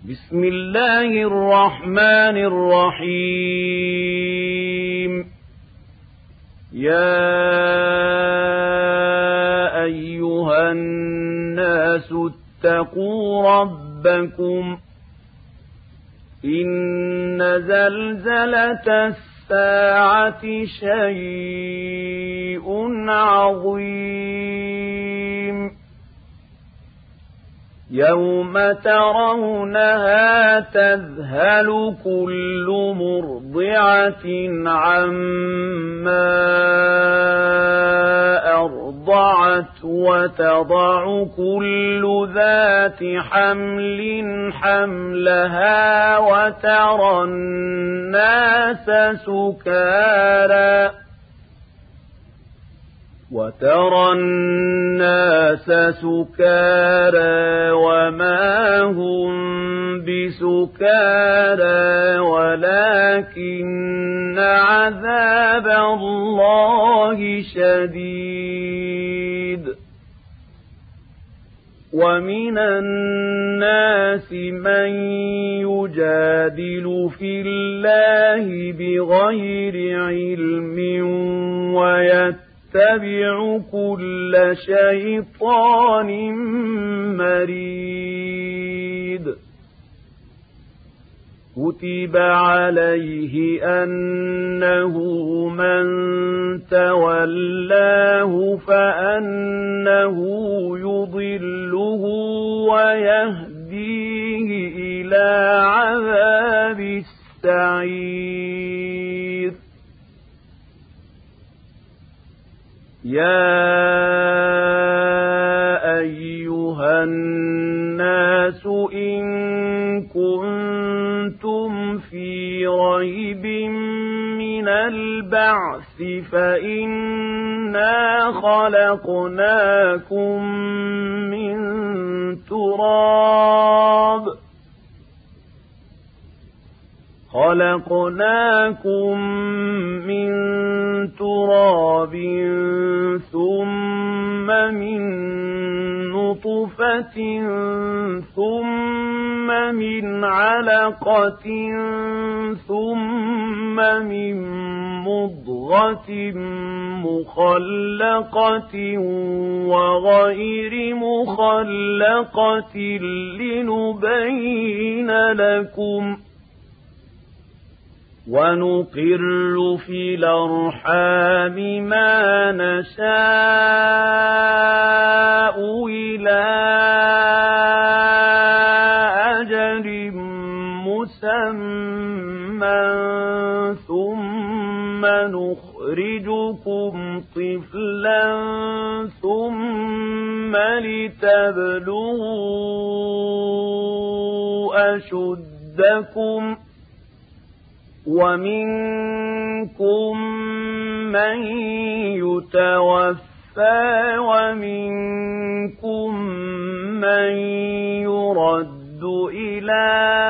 بسم الله الرحمن الرحيم. يا أيها الناس اتقوا ربكم إن زلزلة الساعة شيء عظيم يوم ترونها تذهل كل مرضعة عما أرضعت وتضع كل ذات حمل حملها وترى الناس سكارى وما هم بسكارى ولكن عذاب الله شديد. ومن الناس من يجادل في الله بغير علم ويتبع كل شيطان مريد. كتب عليه أنه من تولاه فأنه يضله ويهديه إلى عذاب السعير. يا أيها الناس إن كنتم في ريب من البعث فإنا خلقناكم من تراب ثم من نطفة ثم من علقة ثم من مضغة مخلقة وغير مخلقة لنبين لكم. ونقر في الأرحام ما نشاء إلى أجل مسمى ثم نخرجكم طفلا ثم لتبلغوا أشدكم. ومنكم من يتوفى ومنكم من يرد إلى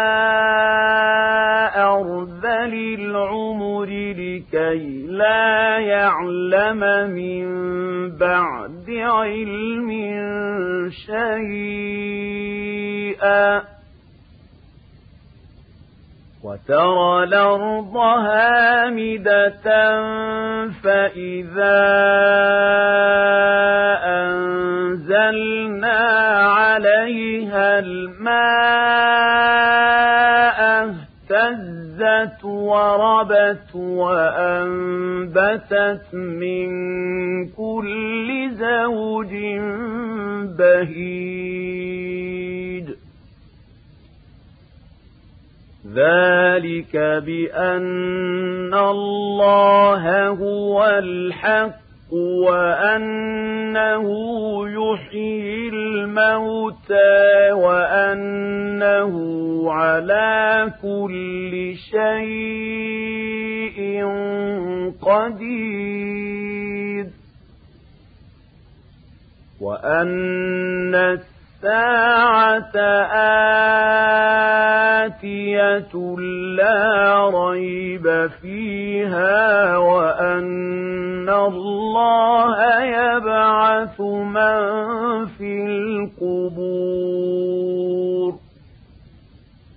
أرذل العمر لكي لا يعلم من بعد علم شيئا. وترى الأرض هامدة فإذا أنزلنا عليها الماء اهتزت وربت وأنبتت من كل زوج بهيج. ذلك بأن الله هو الحق وأنه يحيي الموتى وأنه على كل شيء قدير. وأن الساعة آتية لا ريب فيها وأن الله يبعث من في القبور.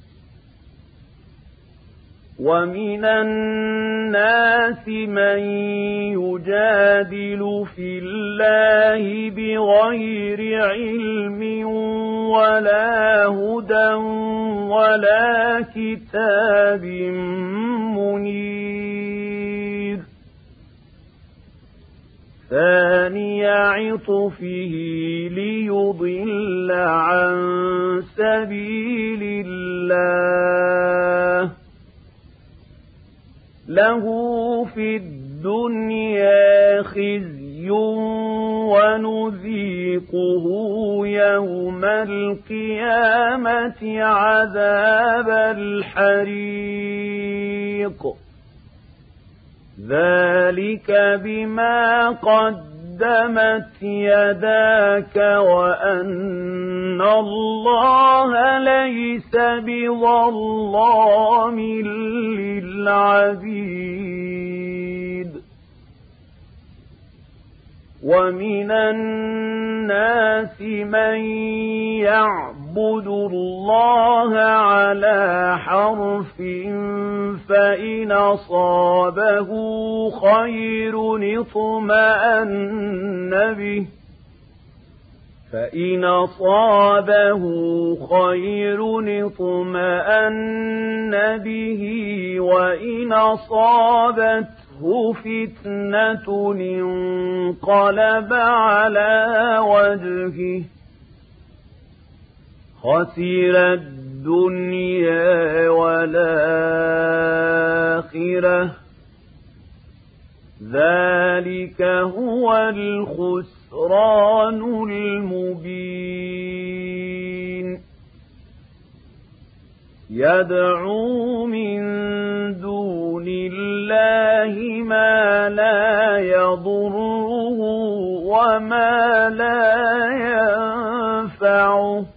وَمِنَ النَّاسِ مَن يُجَادِلُ فِي اللَّهِ بِغَيْرِ عِلْمٍ وَلَا هُدًى وَلَا كِتَابٍ مُنِيرٍ ثَانِيَ عِطْفِهِ لِيُضِلَّ عَن سَبِيلِ اللَّهِ لَهُ فِي الدُّنْيَا خِزْيٌ وَنُذِيقُهُ يَوْمَ الْقِيَامَةِ عَذَابَ الْحَرِيقِ ذَلِكَ بِمَا قَدَّمَتْ يَدَاكَ وَأَنَّ اللَّهَ لَيْسَ بِظَلَّامٍ لِّلْعَبِيدِ وَمِنَ النَّاسِ مَن يَعْبُدُ اللَّهَ عَلَىٰ حَرْفٍ فَإِنْ أَصَابَهُ خَيْرٌ اطْمَأَنَّ بِهِ وَإِنْ أَصَابَتْهُ فِتْنَةٌ انقَلَبَ عَلَىٰ وَجْهِهِ خَسِرَ الدُّنْيَا وَالْآخِرَةَ ذَلِكَ هُوَ الْخُسْرَانُ الْمُبِينُ يَدْعُو مِن دُونِ اللَّهِ مَا لَا يَضُرُّهُ وَمَا لا يَنفَعُهُ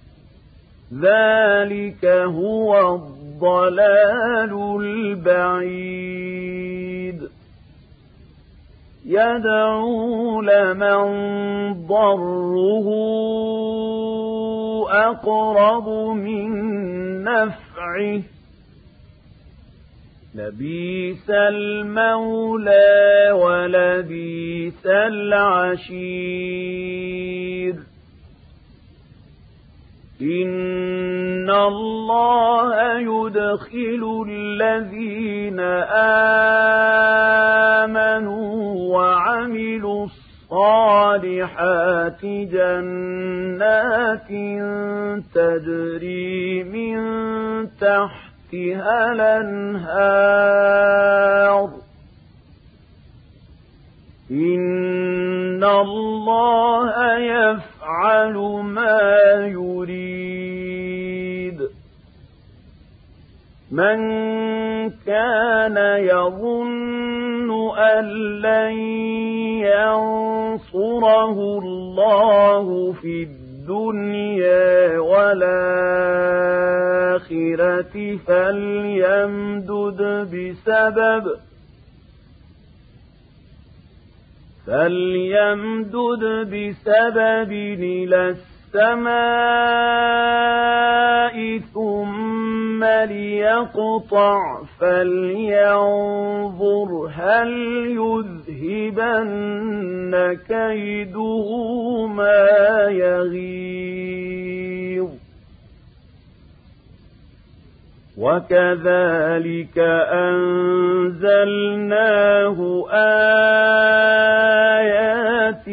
ذَلِكَ هُوَ الضَّلَالُ الْبَعِيدُ يَدْعُو لَمَن ضَرُّهُ أَقْرَبُ مِن نَّفْعِهِ لَبِئْسَ الْمَوْلَىٰ وَلَبِئْسَ الْعَشِيرُ إِنَّ اللَّهَ يُدْخِلُ الَّذِينَ آمَنُوا وَعَمِلُوا الصَّالِحَاتِ جَنَّاتٍ تَجْرِي مِن تَحْتِهَا الْأَنْهَارُ إِنَّ اللَّهَ يَفْعَلُ مَا يُرِيدُ مَن كَانَ يَظُنُّ أَن لَّن يَنصُرَهُ اللَّهُ فِي الدُّنْيَا وَالْآخِرَةِ فَلْيَمْدُدْ بِسَبَبٍ إِلَى السَّمَاءِ ثُمَّ لِيَقْطَعْ فَلْيَنظُرْ هَلْ يُذْهِبَنَّ كَيْدُهُ مَا يَغِيظُ وَكَذَلِكَ أَنزَلْنَاهُ آيَاتٍ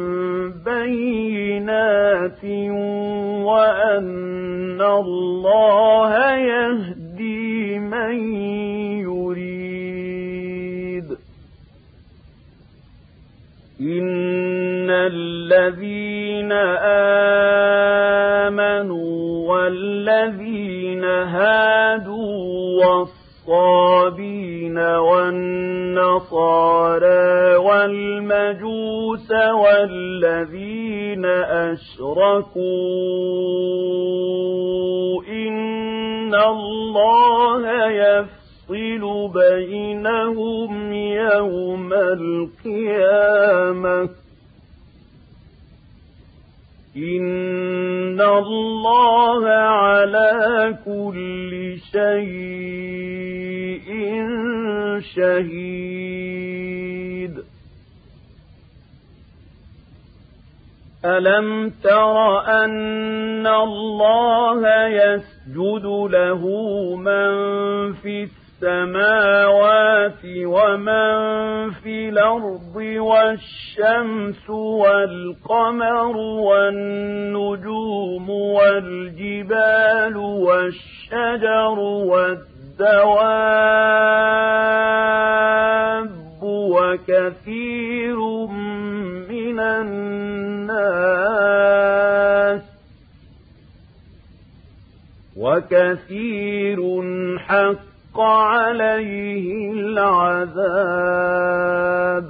بَيِّنَاتٍ وَأَنَّ اللَّهَ يَهْدِي مَن يُرِيدُ إِنَّ الَّذِينَ آمَنُوا وَالَّذِينَ هَادُوا وَالصَّابِينَ وَالنَّصَارَىٰ وَالْمَجُوسَ وَالَّذِينَ أَشْرَكُوا إِنَّ اللَّهَ يَفْصِلُ بَيْنَهُمْ يَوْمَ الْقِيَامَةِ إن الله على كل شيء شهيد. ألم تر أن الله يسجد له من في السماوات ومن في الأرض والشمس والقمر والنجوم والجبال والشجر والدواب وكثير حق عليه العذاب.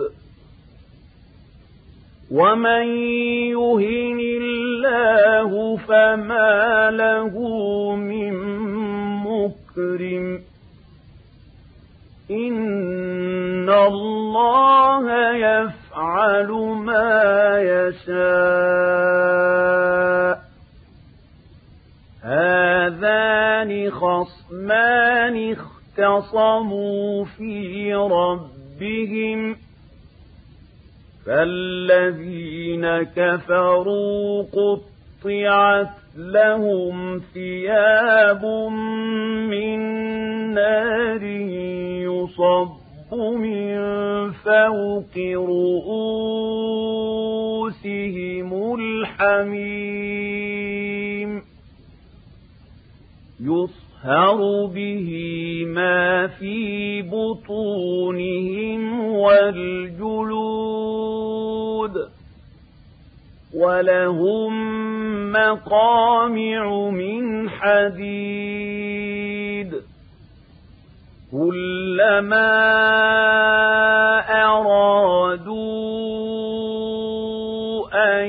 ومن يهن الله فما له من مكرم. إن الله يفعل ما يشاء. هذان خصمان اختصموا في ربهم فالذين كفروا قطعت لهم ثياب من نار يصب من فوق رؤوسهم الحميم يصهر به ما في بطونهم والجلود ولهم مقامع من حديد كلما أرادوا أن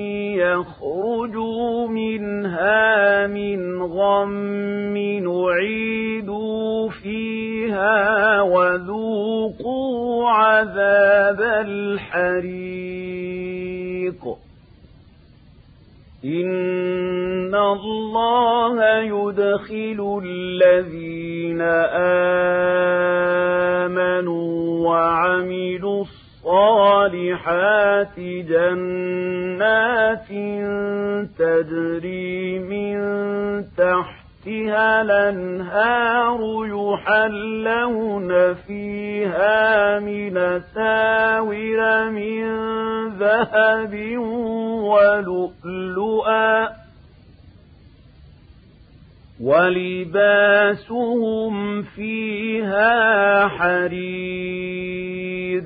يخرجوا منها من غم نعيدوا فيها وذوقوا عذاب الحريق. إن الله يدخل الذين آمنوا وعملوا الصالحات جنات تجري من تحتها الأنهار يحلون فيها من أساور من ذهب ولؤلؤا ولباسهم فيها حرير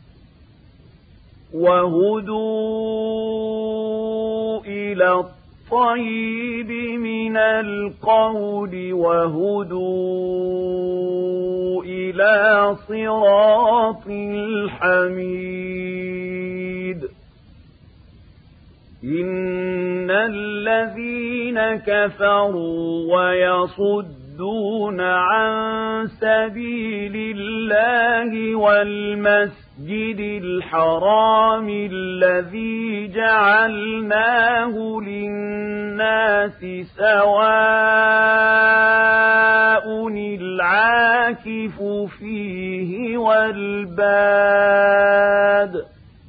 وهدوا إلى الطيب من القول وهدوا إلى صراط الحميد. إن الذين كفروا ويصدون عن سبيل الله والمسجد الحرام الذي جعلناه للناس سواء العاكف فيه والباد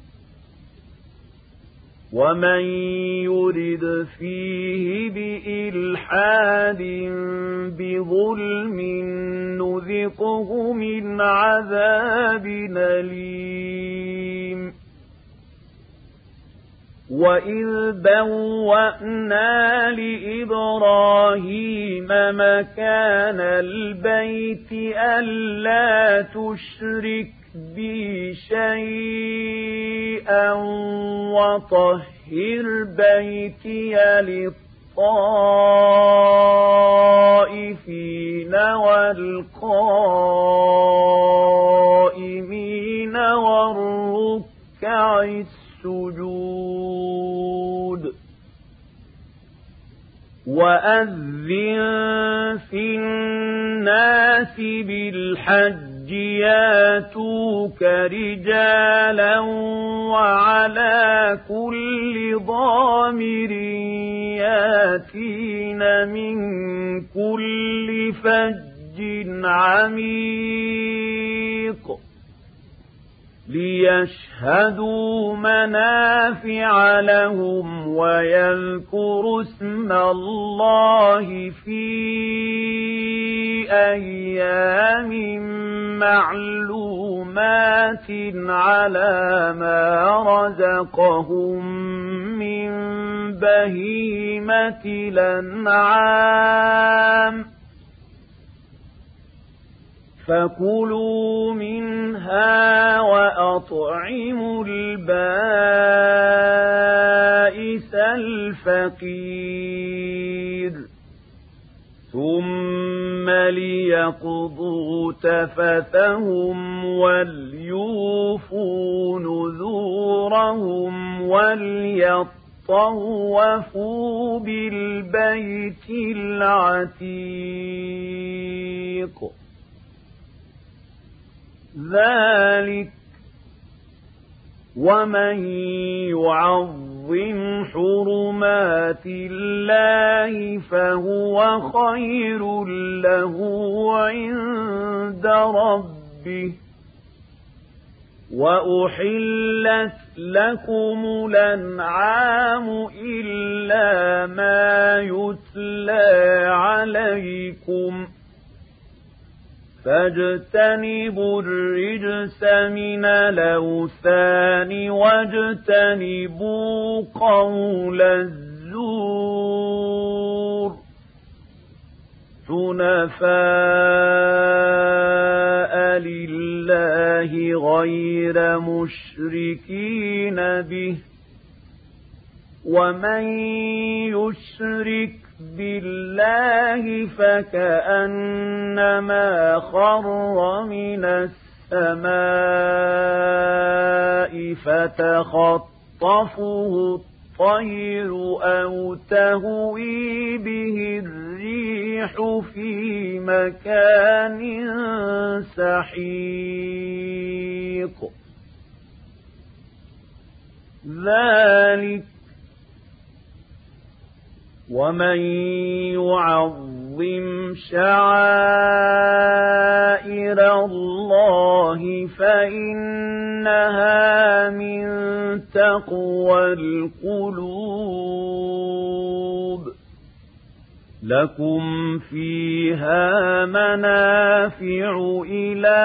ومن يرد فيه بإلحاد بظلم نذقه من عذاب أليم. وإذ بوأنا لإبراهيم مكان البيت ألا تشرك بي شيئا وطهر بيتي للطائفين والقائمين والركع السجود. وأذن في الناس بالحج ياتوك رجالا وعلى كل ضامر ياتين من كل فج عميق ليشهدوا منافع لهم ويذكروا اسم الله في أيام معلومات على ما رزقهم من بهيمة الأنعام فكلوا منها وأطعموا البائس الفقير ثم ليقضوا تفثهم وليوفوا نذورهم وليطوفوا بالبيت العتيق ذلك ومن يعظم حرمات الله فهو خير له عند ربه وأحلت لكم الأنعام إلا ما يتلى عليكم فاجتنبوا الرجس من الأوثان واجتنبوا قول الزور حنفاء لله غير مشركين به ومن يشرك بالله فكأنما خر من السماء فتخطفه الطير أو تهوي به الريح في مكان سحيق ذلك ومن يعظم شعائر الله فإنها من تقوى القلوب لكم فيها منافع إلى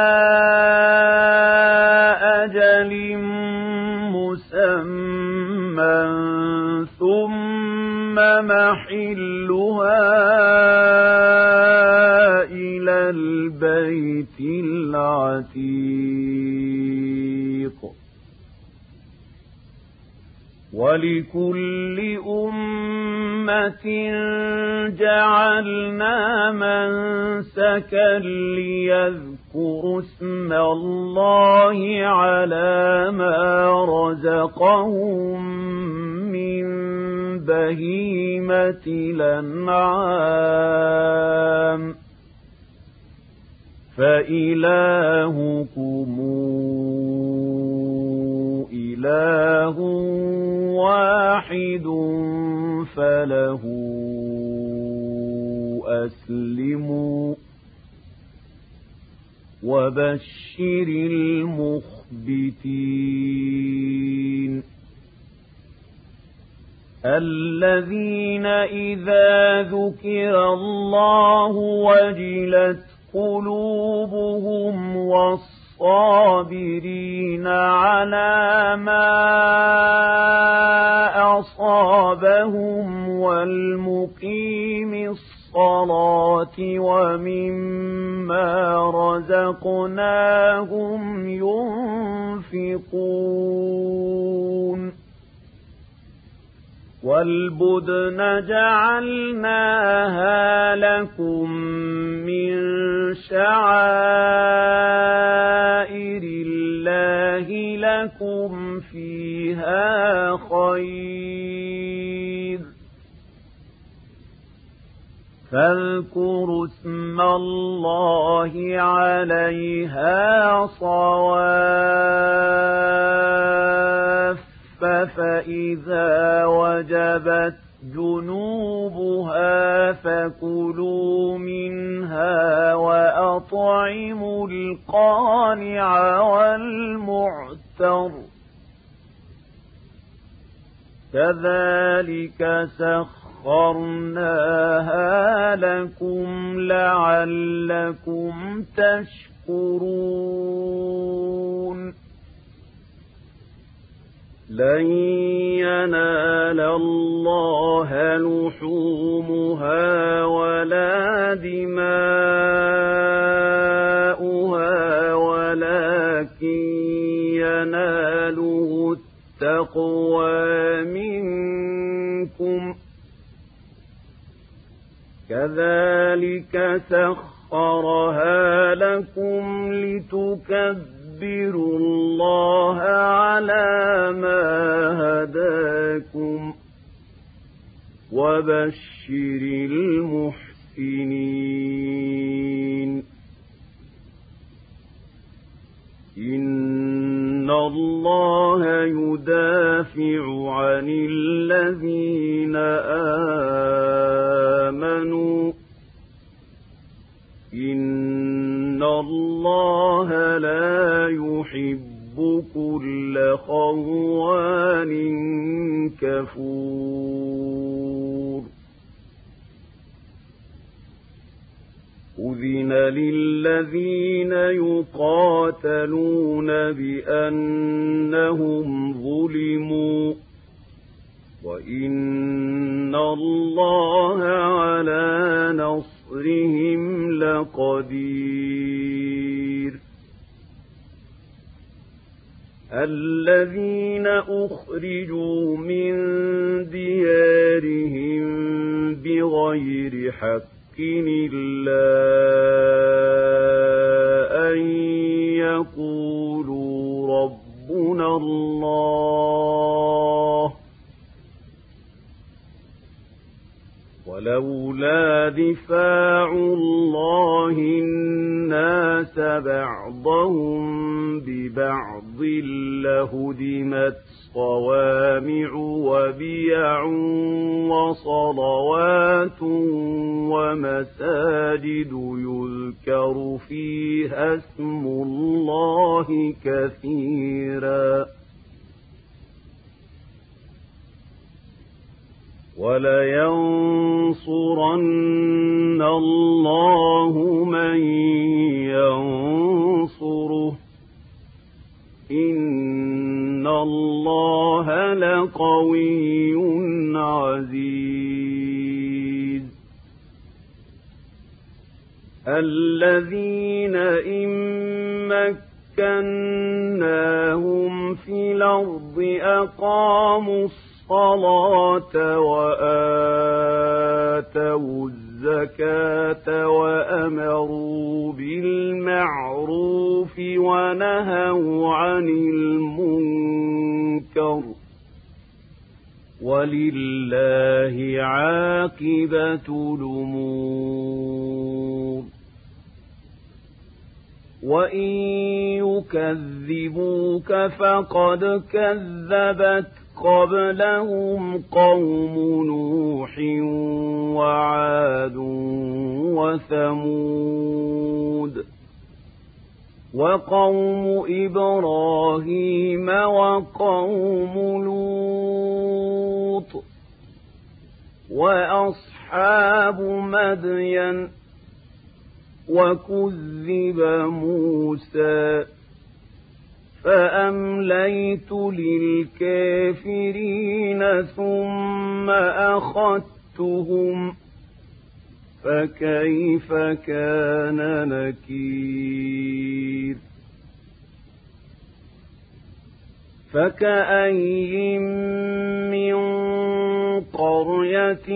أجل مسمى ثم محلها إلى البيت العتيق ولكل أمة جعلنا منسكا ليذكروا اسم الله على ما رزقهم من بهيمة الأنعام فإلهكم إله واحد فله أسلموا وبشر المخبتين الذين إذا ذكر الله وجلت قلوبهم والصابرين على ما أصابهم والمقيم الصلاة ومما رزقناهم ينفقون والبدن جعلناها لكم من شعائر الله لكم فيها خير فاذكروا اسم الله عليها صواف فإذا وجبت جنوبها فكلوا منها وأطعموا القانع والمعتر كذلك سخرناها لكم لعلكم تشكرون لن ينال الله لحومها ولا دماؤها ولكن يناله التقوى منكم كذلك سخرها لكم لتكبروا الله على ما هداكم وبشر المحسنين إن الله يدافع عن الذين آمنوا إن الله لا يحب كل خوان كفور أذن للذين يقاتلون بأنهم ظلموا وإن الله على نصرهم لقدير الذين أخرجوا من ديارهم بغير حق إلا أن يقولوا ربنا الله ولولا دفاع الله الناس بعضهم ببعض لهدمت صوامع وبيع وصلوات ومساجد يذكر فيها اسم الله كثيرا ولينصرن الله من ينصره إن الله لقوي عزيز الذين إن مكناهم في الأرض أقاموا الصلاة وآتوا الزكاة وأمروا بالمعروف ونهوا عن المنكر ولله عاقبة الأمور وإن يكذبوك فقد كذبت قبلهم قوم نوح وعاد وثمود وقوم إبراهيم وقوم لوط وأصحاب مدين وكذب موسى فأمليت للكافرين ثم أخذتهم فكيف كان نكير فكأين من قرية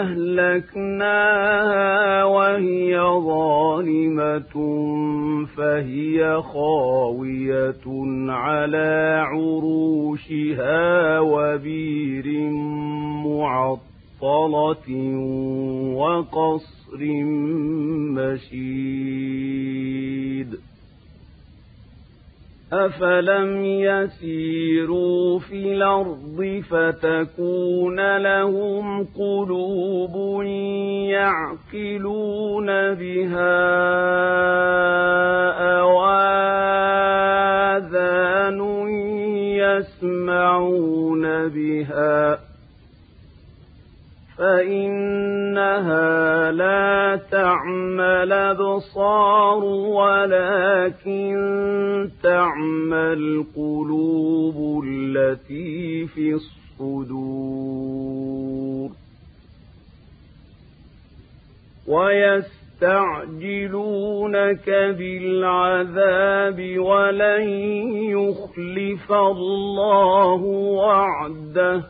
أهلكناها وهي ظالمة فهي خاوية على عروشها وبير معطلة وقصر مشيد أفلم يسيروا في الأرض فتكون لهم قلوب يعقلون بها أو آذان يسمعون بها فإنها لا تعمى الأبصار ولكن تعمى القلوب التي في الصدور ويستعجلونك بالعذاب ولن يخلف الله وعده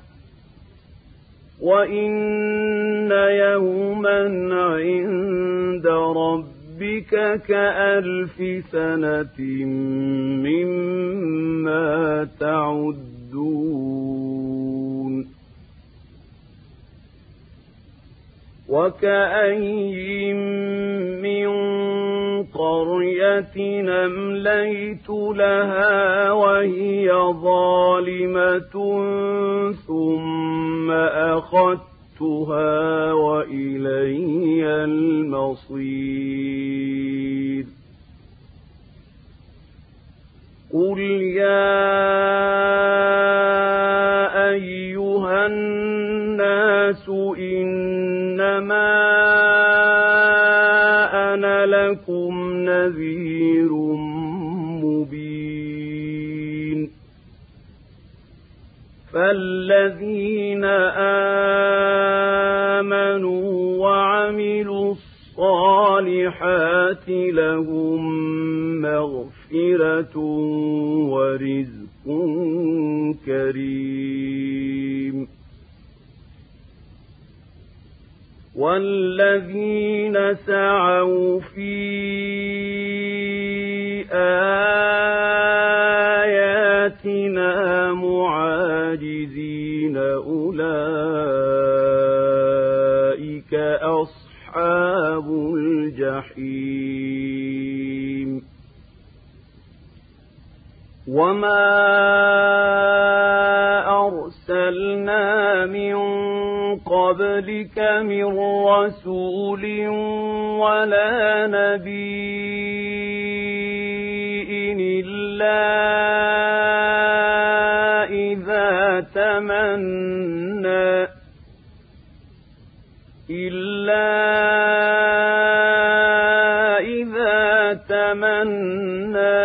وإن يوما عند ربك كألف سنة مما تعدون وكأين من قرية أمليت لها وهي ظالمة ثم أخذتها وإلي المصير قل يا أيها الناس إنما أنا لكم نذير مبين فالذين آمنوا وعملوا الصالحات لهم مغفرة ورزق كريم والذين سعوا في آياتنا معاجزين أولئك أصحاب الجحيم وما أرسلنا من قبلك من رسول ولا نبي إلا إذا تمنى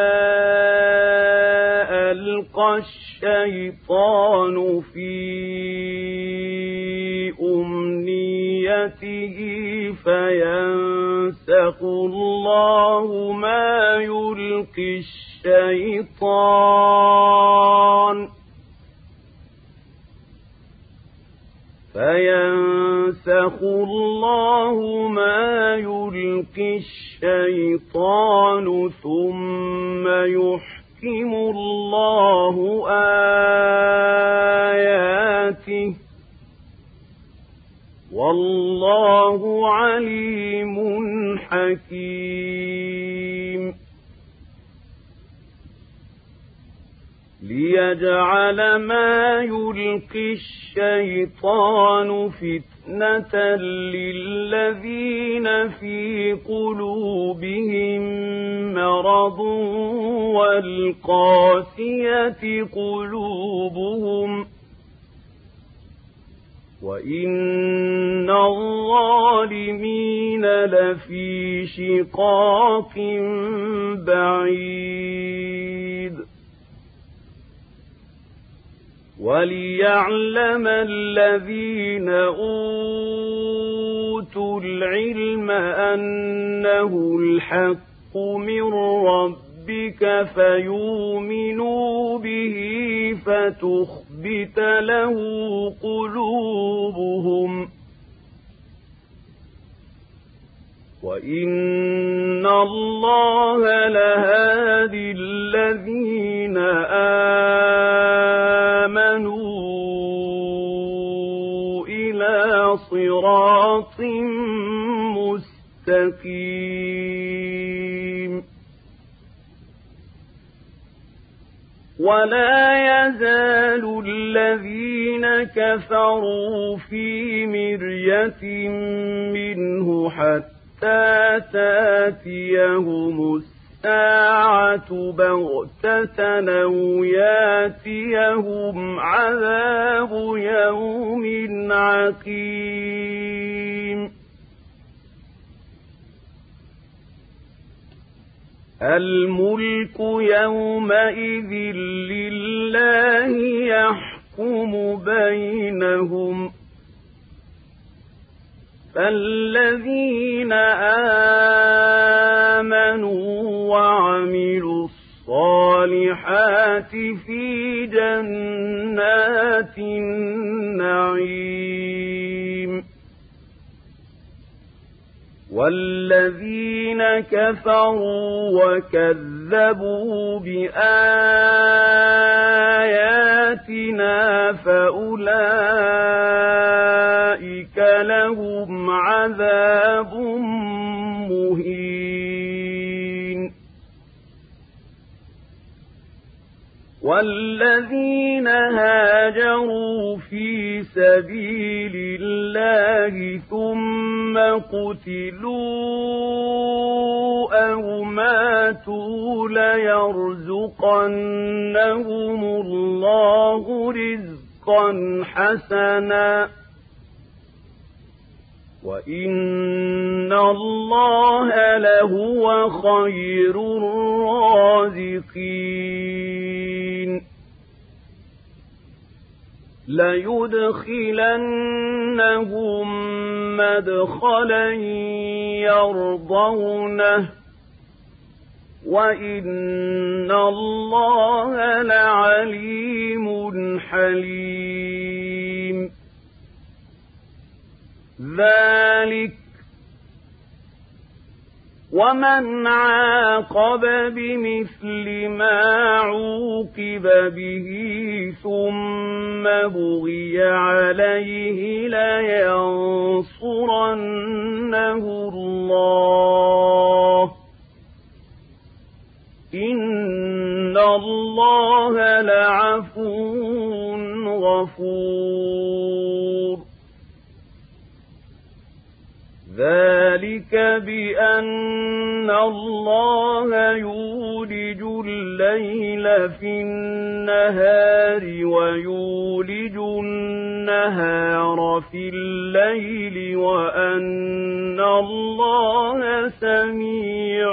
ألقى الشيطان في أمنيته فينسخ الله ما يلقي الشيطان ثم يحكم الله آياته والله عليم حكيم ليجعل ما يلقي الشيطان فتنة للذين في قلوبهم مرض والقاسية قلوبهم وإن الظالمين لفي شقاق بعيد وليعلم الذين أوتوا العلم أنه الحق من ربك فيؤمنوا به فتخبت له قلوبهم وإن الله لهادي الذين آمنوا إلى صراط مستقيم ولا يزال الذين كفروا في مرية منه حتى تاتيهم الساعة بغتة أو ياتيهم عذاب يوم عقيم الملك يومئذ لله يحكم بينهم فالذين آمنوا وعملوا الصالحات في جنات النعيم والذين كفروا وكذبوا بآياتنا فأولئك لهم عذاب مهين والذين هاجروا في سبيل الله ثم قتلوا أو ماتوا ليرزقنهم الله رزقا حسنا وإن الله لهو خير الرازقين ليدخلنهم مدخلا يرضونه وإن الله لعليم حليم ذلك ومن عاقب بمثل ما عوقب به ثم بغي عليه لينصرنه الله إن الله لعفو غفور ذلك بأن الله يولج الليل في النهار ويولج النهار في الليل وأن الله سميع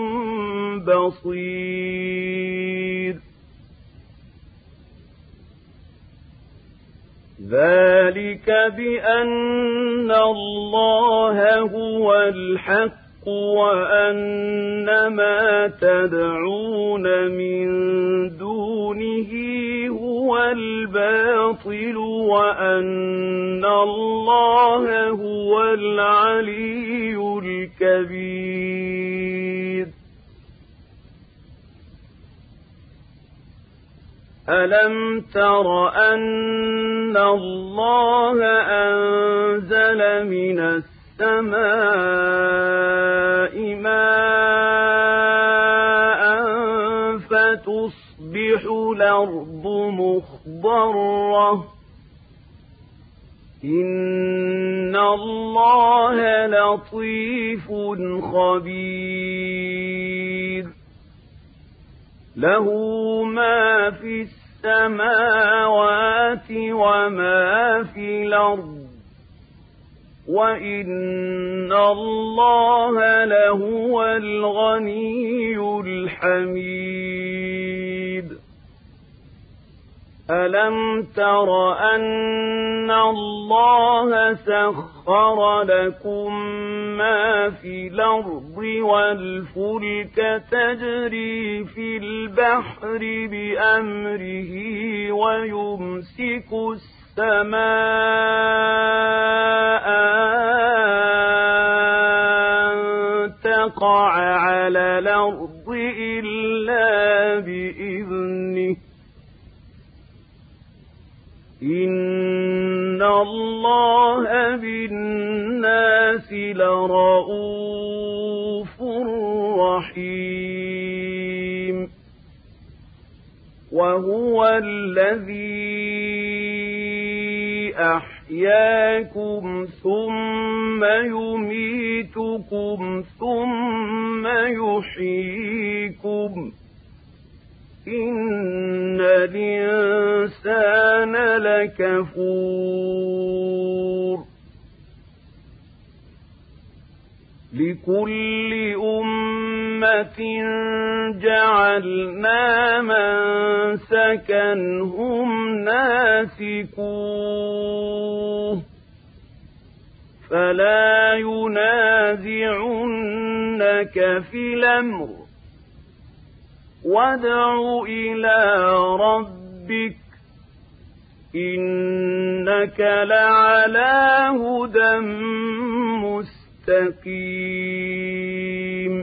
بصير ذلك بأن الله هو الحق وأن ما تدعون من دونه هو الباطل وأن الله هو العلي الكبير ألم تر أن الله أنزل من السماء ماء فتصبح الأرض مخضرة إن الله لطيف خبير له ما في السماوات وما في الأرض وإن الله لهو الغني الحميد ألم تر أن الله سخر لكم ما في الأرض والفلك تجري في البحر بأمره ويمسك السماء أن تقع على الأرض إلا بإذنه إن اللَّهَ بِالنَّاسِ لَرَءُوفٌ رَّحِيمٌ وَهُوَ الَّذِي أَحْيَاكُمْ ثُمَّ يُمِيتُكُمْ ثُمَّ يُحْيِيكُمْ إِنَّ الْإِنسَانَ لَكَفُورٌ لِكُلِّ أُمَّةٍ جَعَلْنَا مَنسَكًا هُمْ نَاسِكُوهُ فَلَا يُنَازِعُنَّكَ فِي الْأَمْرِ وَادْعُ إِلَى رَبِّكَ إِنَّكَ لَعَلَى هُدًى مُسْتَقِيمٍ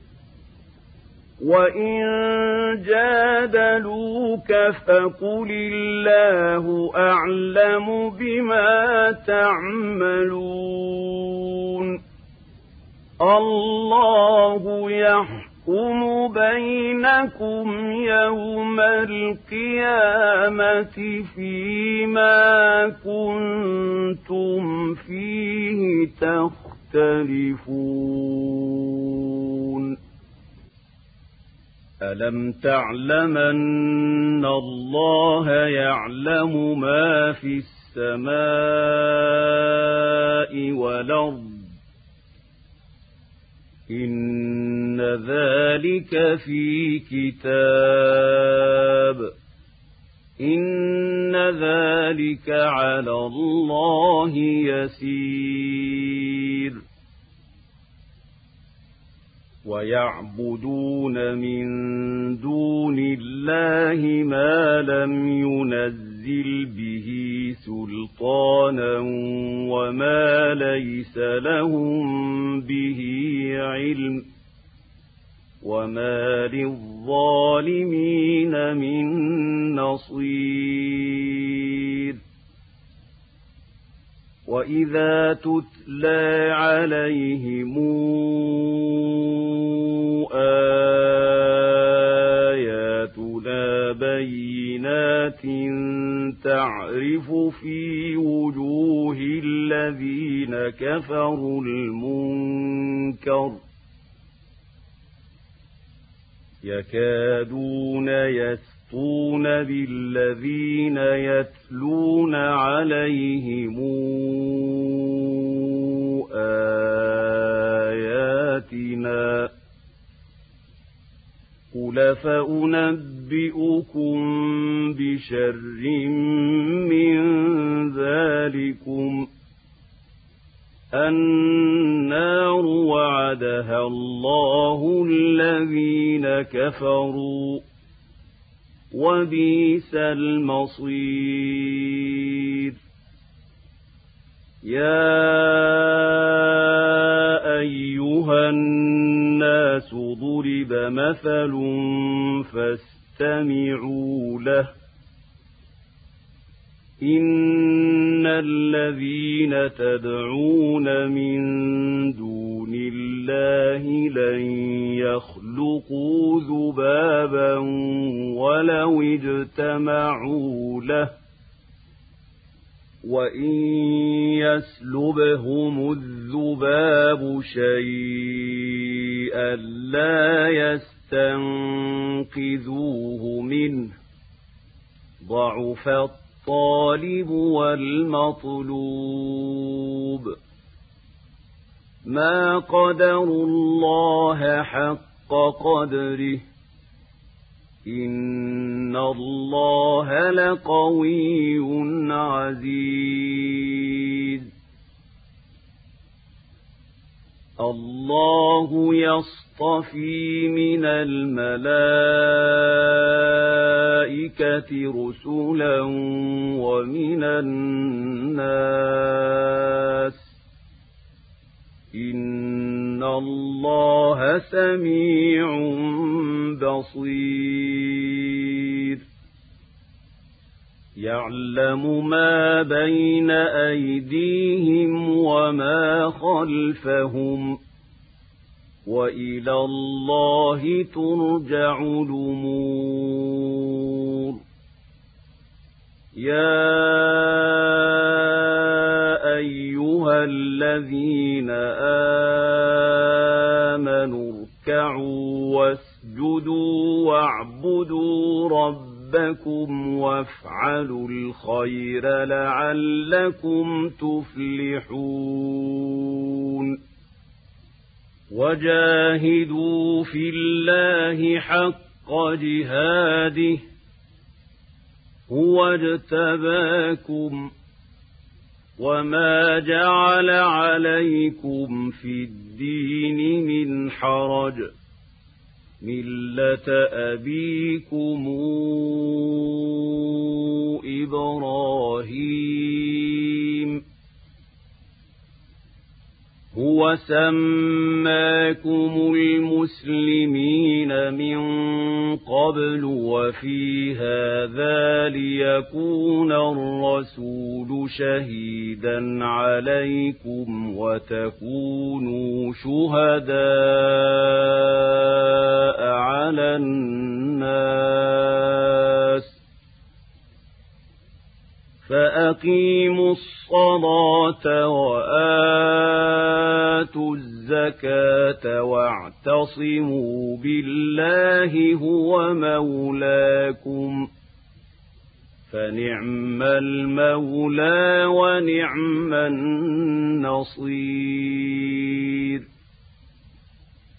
وَإِن جَادَلُوكَ فَقُلِ اللَّهُ أَعْلَمُ بِمَا تَعْمَلُونَ اللَّهُ يَحْكُمُ بَيْنَكُمْ يَوْمَ الْقِيَامَةِ فِيمَا كُنتُمْ فِيهِ تَخْتَلِفُونَ أَلَمْ تَعْلَمَنَّ اللَّهَ يَعْلَمُ مَا فِي السَّمَاءِ وَالْأَرْضِ إِنَّ ذَلِكَ فِي كِتَابٍ إِنَّ ذَلِكَ عَلَى اللَّهِ يَسِيرٌ وَيَعْبُدُونَ مِن دُونِ اللَّهِ مَا لَمْ يُنَزِّلْ بِهِ سُلْطَانًا وَمَا لَيْسَ لَهُم بِهِ عِلْمٌ وَمَا لِلظَّالِمِينَ مِن نَّصِيرٍ وَإِذَا تُتْلَىٰ عَلَيْهِمْ آيَاتُنَا بَيِّنَاتٍ تَعْرِفُ فِي وُجُوهِ الَّذِينَ كَفَرُوا الْمُنكَرَ يَكَادُونَ يَسْطُونَ بِالَّذِينَ يَتْلُونَ عَلَيْهِمْ آيَاتِنَا قُلْ فَأُنَبِّئُكُم بِشَرٍّ مِّن ذَٰلِكُمْ النَّارُ وَعَدَهَا اللَّهُ الَّذِينَ كَفَرُوا وَبِئْسَ الْمَصِيرُ يَا أَيُّهَا النَّاسُ ضُرِبَ مَثَلٌ فَاسْتَمِعُوا لَهُ إِنَّ الَّذِينَ تَدْعُونَ مِن دُونِ اللَّهِ لَن يَخْلُقُوا ذُبَابًا وَلَوِ اجْتَمَعُوا لَهُ وَإِن يَسْلُبْهُمُ الذُّبَابُ شَيْئًا لَّا يَسْتَنقِذُوهُ مِنْهُ ضَعُفَ الطَّالِبُ وَالْمَطْلُوبُ مَا قَدَرُوا اللَّهَ حَقَّ قَدْرِهِ إِنَّ اللَّهَ لَقَوِيٌّ عَزِيزٌ اللَّهُ يَصْطَفِي مِنَ الْمَلَائِكَةِ رُسُلًا وَمِنَ النَّاسِ إِنَّ اللَّهَ سَمِيعٌ بَصِيرٌ يعلم ما بين أيديهم وما خلفهم وإلى الله ترجع الأمور يا أيها الذين آمنوا اركعوا واسجدوا واعبدوا ربكم وافعلوا الخير لعلكم تفلحون وجاهدوا في الله حق جهاده هو اجتباكم وما جعل عليكم في الدين من حرج ملة أبيكم إبراهيم هو سماكم المسلمين من قبل وفي هذا ليكون الرسول شهيدا عليكم وتكونوا شهداء على الناس فأقيموا الصلاة وآتوا الزكاة واعتصموا بالله هو مولاكم فنعم المولى ونعم النصير